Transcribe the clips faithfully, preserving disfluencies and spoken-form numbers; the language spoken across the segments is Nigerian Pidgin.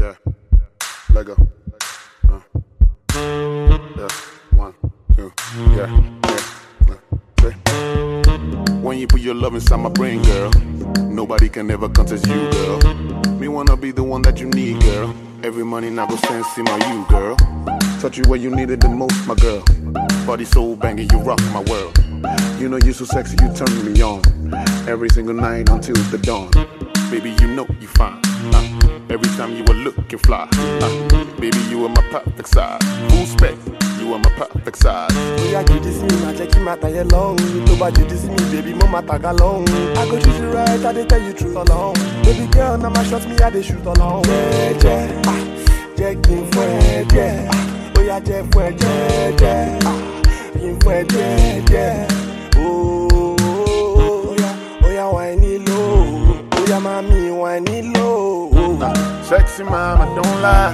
Yeah. Lego. Uh. Yeah. One, two. Yeah. Yeah. Uh. Say. When you put your love inside my brain, girl, nobody can ever contest you, girl. Me wanna be the one that you need, girl. Every morning I go stand see my you, girl. Touch you where you need it the most, my girl. Body so banging, you rock my world. You know you so sexy, you turn me on. Every single night until the dawn. Baby, you know you fine. Uh, every time you were looking fly. Uh, baby, you are my perfect size. Full spec, you are my perfect size. Oh yeah, you this me, my check my tie long. To buy you this me, baby, mama tag along. I go treat you right, I dey tell you truth along. Baby girl, now my shots me, I dey shoot along. Yeah, yeah, ah, yeah, king for head, yeah. Ah, oh yeah, yeah, for yeah, yeah. Ah, king for yeah, yeah. Oh, oh, oh, yeah, oh yeah, whiny low. Oh yeah, mommy, whiny low. Uh, sexy mama, don't lie.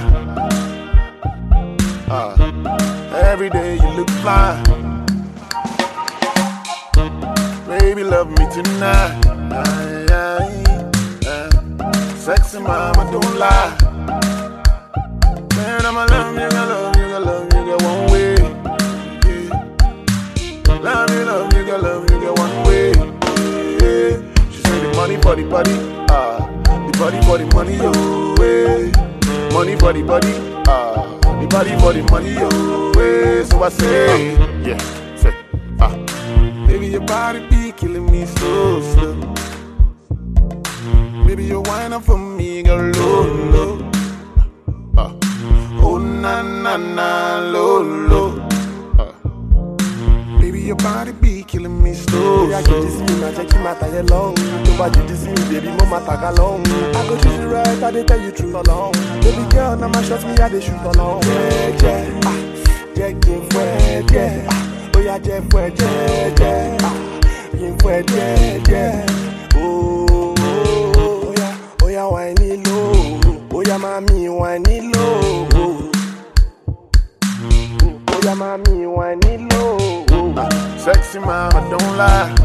Uh, every day you look fly. Baby, love me tonight. Uh, yeah, uh, sexy mama, don't lie. Man, I'ma love you, gonna love you, gonna love you, get one way. Yeah. Love you, love you, gonna love you, get one way. Yeah. She say the money for the body, ah, uh, the body for the money, yo, way. Money for the body, ah, uh, the body for the money, yo, way. So I say, uh, yeah, say, ah, uh, baby, your body be killing me so slow. Baby, you whine up for me, girl, low, low. Uh, oh na na na, low, low. Uh, baby, your body be killing me slow. Yeah, you this me, my check my tie long. To buy you this me, baby, mama tag along. I go treat you right, I dey tell you truth along. Baby girl, now my shots me, I dey shoot along. Yeah, yeah, ah, yeah, king for head, yeah. Ah, oh yeah, yeah, for yeah, yeah. Ah, king for yeah, yeah. Oh, oh, oh, yeah, oh yeah, whiny low. Oh yeah, mommy, whiny low. Oh yeah, mommy, whiny low. Uh, sexy mama, don't lie.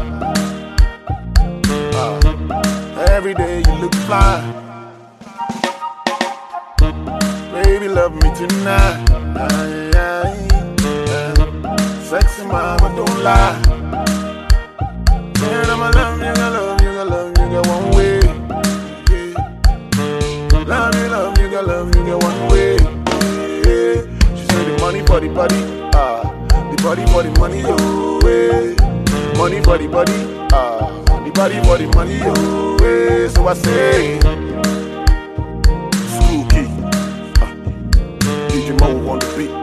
Uh, every day you look fly. Baby, love me tonight. Uh, yeah, yeah. Sexy mama, don't lie. Man, I'ma love you, gonna love you, gonna love you, get one way. Yeah. Love you, love you, gonna love you, get one way. Yeah. She said the money for the body, ah, uh, the body for the money, yo, way. Money for the body, ah, uh, the body for the money, yo, way. So I say, School Key, uh, D J Mo on the beat.